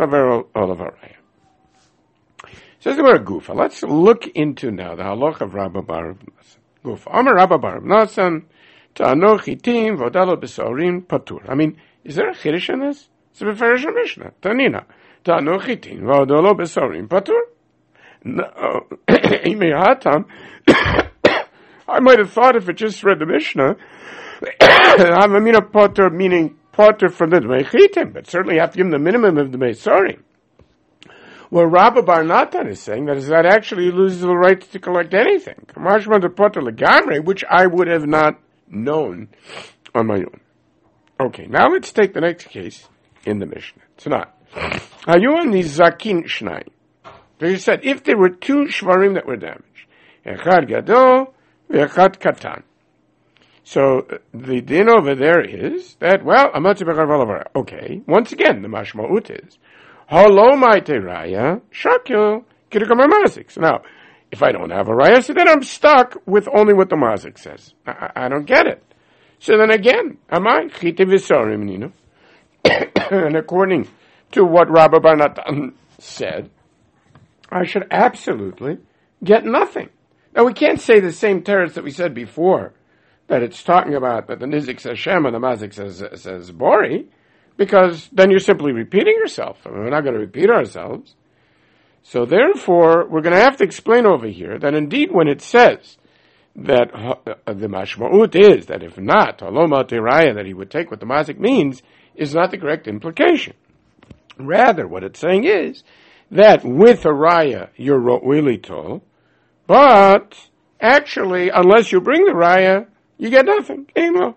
says the word Gufa. Let's look into now the halach of Rabba bar Nasan. Gufa. Amar Rabba bar Nasan, ta'ano chitim vodalo besorim patur. Is there a chiddush in this? It's a beferish Mishnah. Tanina. Ta'ano chitim vodalo besorim patur. No. I might have thought if it just read the Mishnah, patur meaning patur from the Dmei Chitim, but certainly you have to give him the minimum of the Dmei Sorim. Well, Rabba bar Natan is saying that actually he loses the right to collect anything. Which I would have not known on my own. Okay, now let's take the next case in the Mishnah. It's not. Hayuan nizakin shnai. So he said, if there were two shvarim that were damaged, echad gadol ve'echad katan. So the din over there is that, okay, once again, the mashma'ut is, Halo maite raya, shakyo, kirikam mazik. So now, if I don't have a raya, so then I'm stuck with only what the mazik says. I don't get it. So then again, amai, chite v'sorim nino. And according to what Rabba bar Natan said, I should absolutely get nothing. Now we can't say the same teretz that we said before, that it's talking about that the nizik says Shem and the mazik says Bori, because then you're simply repeating yourself. We're not going to repeat ourselves. So therefore, we're going to have to explain over here that indeed when it says that the mashma'ut is that if not, haloma teraya, that he would take what the mazik means, is not the correct implication. Rather, what it's saying is that with a raya, you're ro'ili tol, but actually, unless you bring the raya, you get nothing.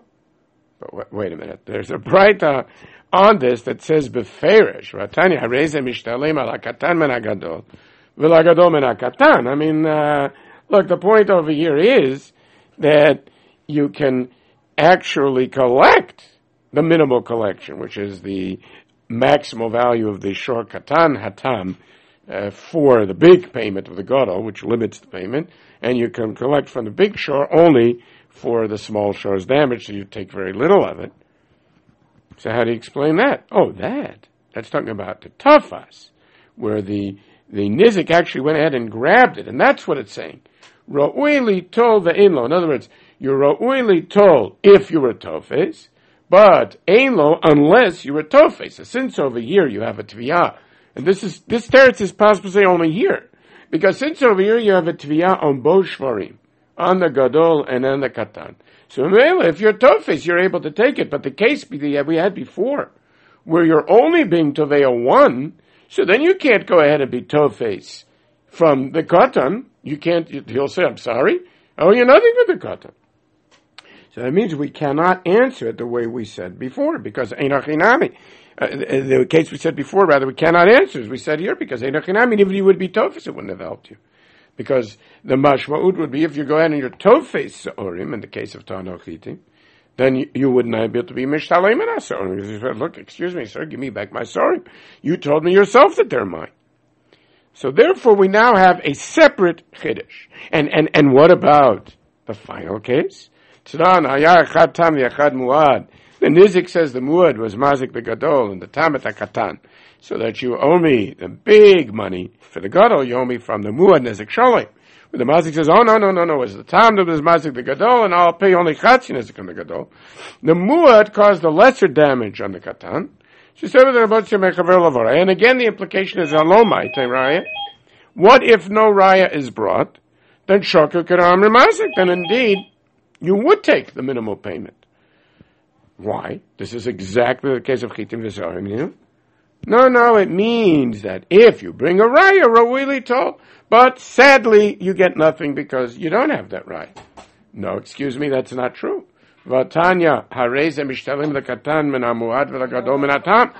But wait a minute. There's a braita on this that says beferish. Ratani hareze mishtalem ala katan men hagadol v'lagadol men hakatan. Look, the point over here is that you can actually collect the minimal collection, which is the maximal value of the shor katan hatam for the big payment of the gadol, which limits the payment, and you can collect from the big shor only for the small shor's damage, so you take very little of it. So how do you explain that? Oh, that's talking about the tafas, where the nizik actually went ahead and grabbed it, and that's what it's saying. Ro'uili tol ve'inlo. In other words, you're ro'uili tol if you were tofes, but einlo unless you were tofes. So since over here you have a tviyah, and this teretz is possible to say only here, because since over here you have a tviyah on both shvarim, on the gadol and on the katan. So if you're tofes, you're able to take it. But the case we had before, where you're only being tovea one, so then you can't go ahead and be tofes from the katan. You can't. He'll say, "I'm sorry, I owe you nothing for the katan." So that means we cannot answer it the way we said before, because Einach Hinami. The case we said before, rather, we cannot answer, as we said here, because Einach Hinami, even if you would be Tofes, it wouldn't have helped you. Because the mashma'ut would be, if you go ahead and you're Tofes Se'orim, in the case of Tanochiti, then you would not be able to be Mishtalem and Se'orim. Because you said, look, excuse me, sir, give me back my Se'orim. You told me yourself that they're mine. So therefore, we now have a separate Chiddush. And what about the final case? Tzran haya echad tam v'echad muad. The Nizik says the muad was mazik begadol and the tam et hakatan. So that you owe me the big money for the gadol, you owe me from the muad Nizik sholem. But the mazik says, oh no, it was the tam that was mazik the gadol, and I'll pay only chatzi Nizik on the gadol. The muad caused the lesser damage on the katan. She said with the Rabbi mechaver lavora. And again, the implication is alomai te raya. What if no raya is brought? Then shoker karam remazik. Then indeed, you would take the minimal payment. Why? This is exactly the case of Chitim V'Zorim. No, it means that if you bring a raya, Rawili told, but sadly, you get nothing because you don't have that raya. No, excuse me, that's not true. Vatanya, hareze mishtalim lekatan min hamuad v'legadol min hatam.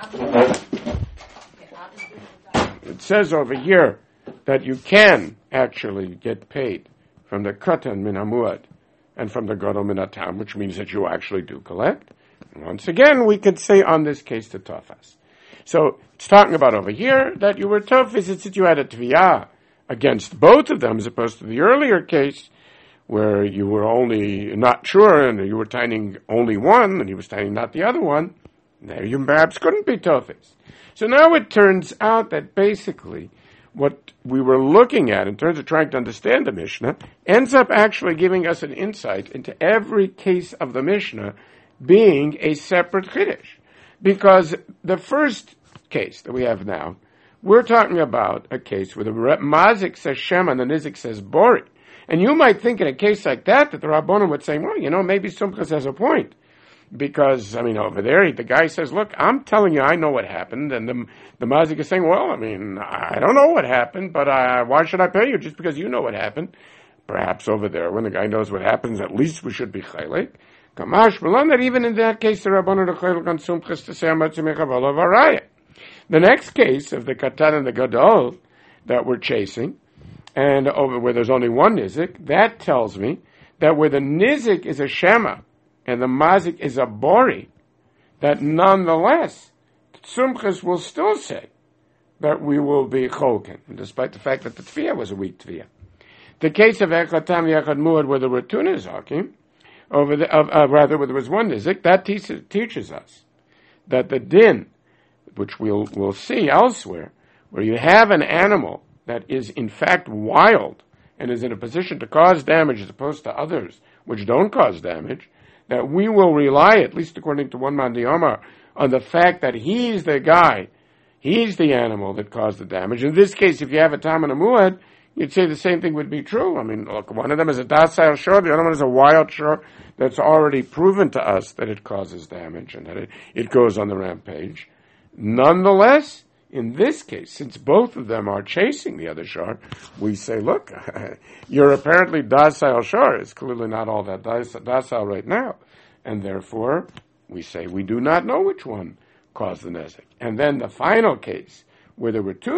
It says over here that you can actually get paid from the katan min hamuad and from the gadol min hatam, which means that you actually do collect. Once again, we could say on this case the tafas. So it's talking about over here that you were tafas. It's that you had a tviyah against both of them, as opposed to the earlier case where you were only not sure and you were tining only one and he was tining not the other one. There you perhaps couldn't be tafas. So now it turns out that basically what we were looking at in terms of trying to understand the Mishnah ends up actually giving us an insight into every case of the Mishnah being a separate Chiddush. Because the first case that we have now, we're talking about a case where the Mazik says Shem and the Nizik says Bori. And you might think in a case like that the Rabbanim would say, well, maybe Sumchas has a point. Because, over there, the guy says, look, I'm telling you I know what happened. And the Mazik is saying, well, I don't know what happened, but why should I pay you just because you know what happened? Perhaps over there, when the guy knows what happens, at least we should be chaylik. Kamash, that even in that case, the Rabbanon are chaylik on Sumchas to say Amatzimechavala Varaya. The next case of the Katan and the Gadol that we're chasing, and over where there's only one Nizik, that tells me that where the Nizik is a Shema, and the Mazik is a Bori, that nonetheless, Sumchas will still say that we will be Cholkin, despite the fact that the Tfiyah was a weak Tfiyah. The case of Echad Tam Yechad Muad, where there were two Nizakim, where there was one Nizik, that teaches us that the din, which we'll see elsewhere, where you have an animal that is in fact wild and is in a position to cause damage as opposed to others which don't cause damage, that we will rely, at least according to one Mandi Omar, on the fact that he's the guy, he's the animal that caused the damage. In this case, if you have a Tam and a Muad, you'd say the same thing would be true. Look, one of them is a docile shor, the other one is a wild shor that's already proven to us that it causes damage and that it goes on the rampage. Nonetheless, in this case, since both of them are chasing the other shor, we say, look, you're apparently docile shor. It's clearly not all that docile right now. And therefore, we say we do not know which one caused the nezik. And then the final case, where there were two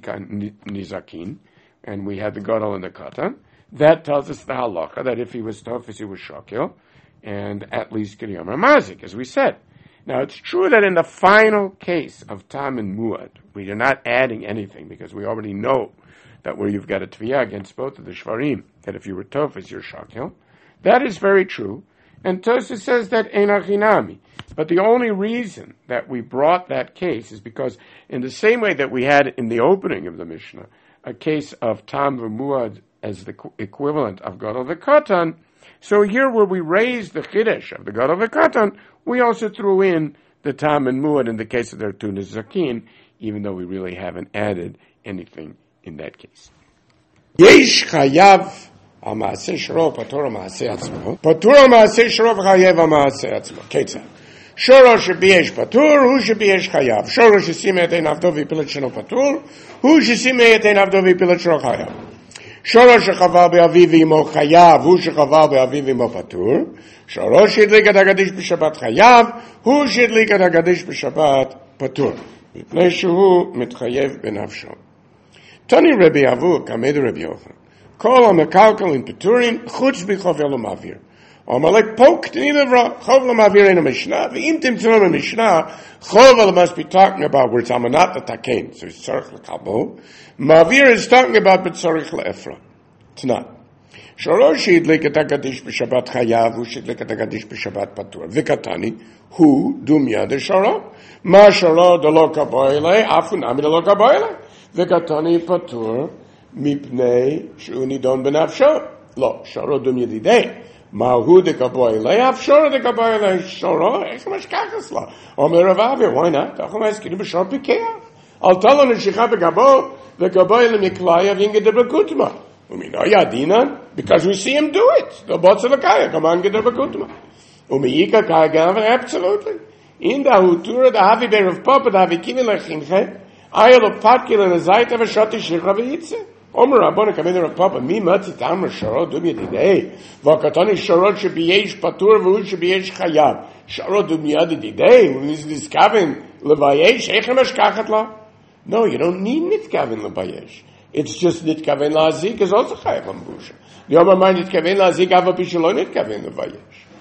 nizakin, and we had the gadol and the katan, that tells us the halacha that if he was tofis, he was shokil, and at least Kiryam Mazik, as we said. Now, it's true that in the final case of Tam and Muad, we are not adding anything because we already know that where you've got a tviyah against both of the shvarim, that if you were tofis, you're shakil. That is very true. And Tosfos says that einach hinami. But the only reason that we brought that case is because in the same way that we had in the opening of the Mishnah, a case of Tam and Muad as the equivalent of Gadol v'Katan, so here where we raised the Chiddush of the Gadol v'Katan, we also threw in the Tam and Muad in the case of their two Nizakin, even though we really haven't added anything in that case. Yesh chayav al ma'aseh shoro patur al ma'aseh atzmo. Patur al ma'aseh shoro v'chayev al ma'aseh atzmo. Ketzah. Shoro shebiyesh patur, hu shebiyesh chayav. Shoro shesim et ein avdo v'pilat shelo patur, hu shesim et ein avdo v'pilat shelo chayav. שורו שחבר באביו ואמו חייב, הוא שחבר באביו ואמו פטור. שורו שהדליק את הגדיש בשבת חייב, הוא שהדליק את הגדיש בשבת פטור. מפני שהוא מתחייב בנפשו. תני רבי אבו, כמד רבי יוחנן. כל המקלקלים פטורים, חוץ בחובל למעביר. Amalek poked in either Chovel Mavir in a Mishnah. V'im timtzum a Mishnah, Chovel must be talking about where it's Amanat Ataken. So it's Tzarech L'Kabel. Mavir is talking about B'tzarech L'Efra. It's not. Shorosh yidlik et HaGadish b'Shabbat Chayav, hu shidlik et HaGadish b'Shabbat Patur. V'katani, hu dumya de Shoro. Ma Shoro de lo kaboyle, afu nami de lo kaboyle. V'katani Patur, mipnei shu nidon b'nafsho. Lo, Shoro dumya didei. Mahu de kaboyle, afshor de kaboyle, shoro, איך משכחס לה? אומר רב אבי, why not? אנחנו מסכימים בשור פיקח. אל תלו נשיכה בגבו, וקבוyle מקליה וינגד בקוטמה. ומינו ידינן, because we see him do it. The bots of the kaya, come on, get the bakutma. Umiyika kaya, absolutely. In the hutura, the havi bear of papa, the havi kini lechinche, ayel of patkil and a zayt of a shoti shikra v'yitze. Omer Rabbona Kameder of Papa, mi matzit amr sharod dumya didei, v'akatani sharod shebiyesh patur v'hu shebiyesh chayav. Sharod dumya didei, when is this kavin levayesh, echem eshkachat la? No, you don't need nitkaven levayesh. It's just nitkaven la'azik is also chayav ambusha. The Omer mind nitkaven la'azik ava pishalo nitkaven levayesh.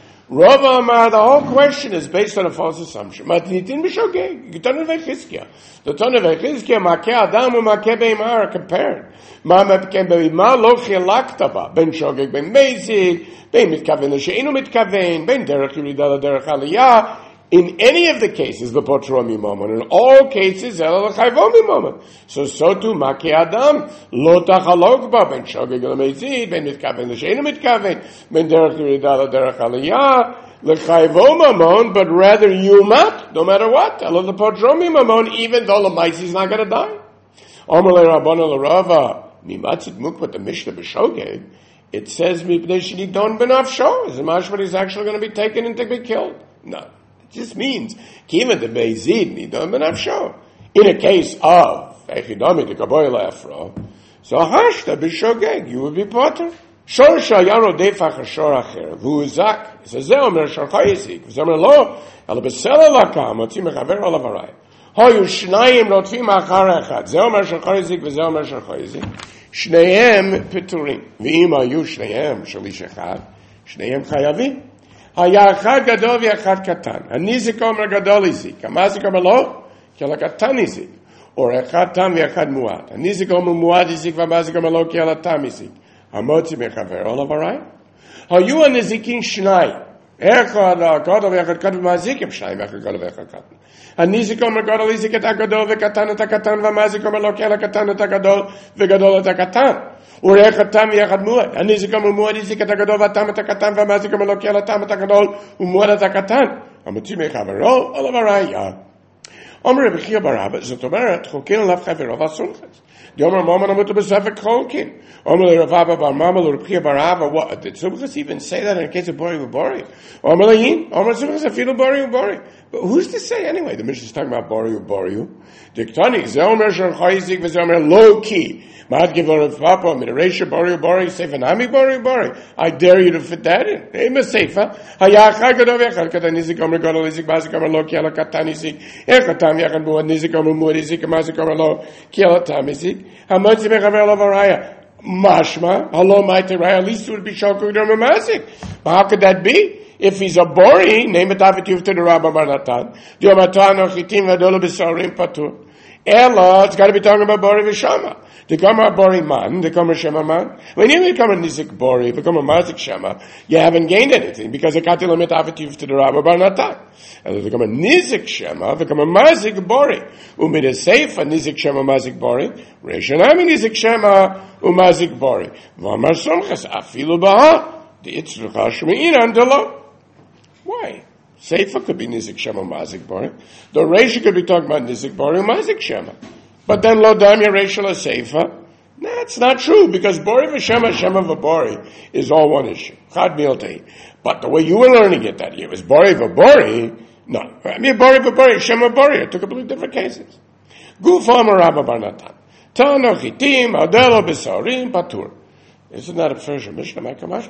Rava Amar, the whole question is based on a false assumption. Matnitin b'shogeg. G'tan v'echizkia. The ton of echizkia, makeh adam u'makeh be'imar are compared. Ma mepkem be'imar lo chilakta ba. Ben shogeg, ben mezik, ben mitkaven l'she'inu mitkaven, ben derech yirida l'derech aliyah. In any of the cases, the potro mimamon. In all cases, el l'chayvo mimamon. So too, makeh adam, lo tachalog ba. Ben shogeg l'mezik, ben mitkaven l'she'inu mitkaven, ben derech yirida l'derech aliyah. L'chayvo mamon, but rather yumat, no matter what. El the potro mimamon, even though l'maisi is not going to die. Omer le'Rabbana l'Rava, mimatzit mukvat the Mishnah b'shogeg. It says mipnei shenidon b'nafsho. Is the mashma is actually going to be taken and to be killed? No. It just means kiva de beizid nidon b'nafsho. In a case of echidami de kaboy le'afro, so hashta b'shogeg, you would be potter. Shor shayaro defach hashor acher v'uzak. It says zeh omer sharcha yizik. V'zeh omer lo el b'sela lakam otzim mechaver olav haray. Hoyu shnayim rotfim achar echad. Zeh omer sharcha yizik v'zeh omer sharcha yizik. Shnehem piturim. V'im hayu shnehem shalish echad. Shnehem chayavim. Haya echad gadol v'echad katan. Hanizik omer gadol yizik. Hamazik omer lo ki ala katan yizik. Or echad tam v'echad muad. Hanizik omer muad yizik v'hamazik omer lo ki ala tam yizik. Hamotzi mechaver olav haray. Hayu hanizikin shnayim. Echad gadol v'echad katan v'mazikim shnayim echad gadol v'echad katan. Hanizik omer gadol yizik et hagadol v'katan et hakatan v'mazik omer lo ki ala katan et hagadol v'gadol et hakatan. Or echad tam v'echad muad. Hanizik omer muad yizik et hagadol v'tam et hakatan v'mazik omer lo ki ala tam et hagadol u'muad et hakatan. Hamotzi mechaver olav haray. Omer Rebbe Chia bar Abba, זאת אומרת, חוקין עליו חברו והסומכת. The Omer Maman Amutu B'Sefek Cholkin. Omer Rav Abba bar Mamal Rebbe Chia bar Abba, what, did Sumchas even say that in the case of Bori Ubori? Omer Layin, Omer Sumchas Afilu Bori Ubori. But who's to say anyway? The Mishnah is talking about Bori Ubori. Diktani, Ze Omer Shor Chayizik, Ze Omer Low Key. Mad give Rav Papa, Midrasha Bori Ubori, Sefanami Bori Ubori. I dare you to fit that in. Ema Sefa. Hayachar Gadov Yachar, Katanizik Omer Gadol Izik, Bazik Omer Lo, Kiala Katanizik, Echatam Yachar Muad, Nizik Omer Muad, Izik, Mazik Omer Lo, Kiala Tamizik. Hamotzi mechaver olav haraya. Mashma, halo ma'ite raya, at least it would be shokuk derma mazik. But how could that be? If he's a bori, name it avituv to the Rabba bar Natan. Diomatan or chitim vadolo b'sarim patur. Ella, it's got to be talking about bori v'shama. They come a bori man, they come a shema man. When you become a nizik bori, become a mazik shema, you haven't gained anything because they can't limit avituv to the Rabba bar Natan. And they become a nizik shema, become a mazik bori. Umid a seif a nizik shema mazik bori. Reshanami nizik shema umazik bori. V'amar somchas afilu baha. The itzrucha shmeinan delo. Why? Seifa could be nizik shema mazik bori. The Reisha could be talking about nizik bori mazik shema. But then lo damya Reisha la seifa. That's not true because bori v'shema shema v'bori is all one issue. Chad miltei. But the way you were learning it that year was bori v'bori. No, I mean bori v'bori shema bori. It took a completely different cases. Gufa Rabba bar Natan. Tano chitim adelo b'sarim patur. Isn't that a Persian Mishnah? No, because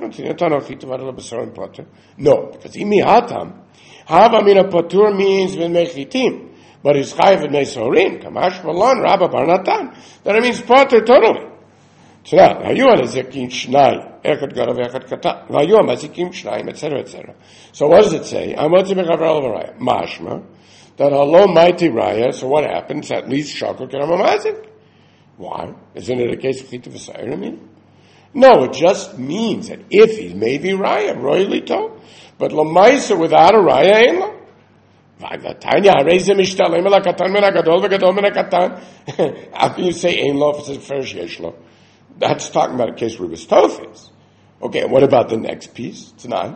imi hatam, hava mina patur means v'mechitim, but it's chayiv v'meisorin, kamash malon, rabba barnatan. That means patur totally. So now, you are zekin shnai, echad garav echad katan, you are mazikim shnai, etc. So what does it say? Amotzi mechavar al mashma, that Allah mighty raya, so what happens? At least shakal can have a mazik. Why? Isn't it a case of chita v'sayir? No, it just means that if he's maybe raya, royally told, but lamaisa without a raya ain't lo. How can you say ain't lo if it's a first yesh lo? That's talking about a case where it was tofis. Okay, what about the next piece? It's not.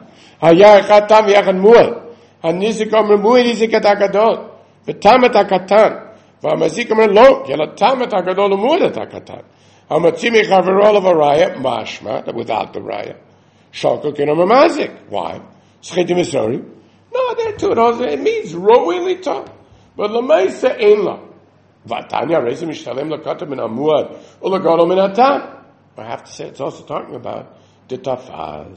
Hamatzimi chaverol of a raya, mashma, without the raya. Shokal kinam mazik. Why? Schitim isori. No, there too. It means royally talk. But lemaisa ein la. Vatanya reizim ishtalem lakatam min amuad ulagadol min atan. I have to say it's also talking about the tafaz.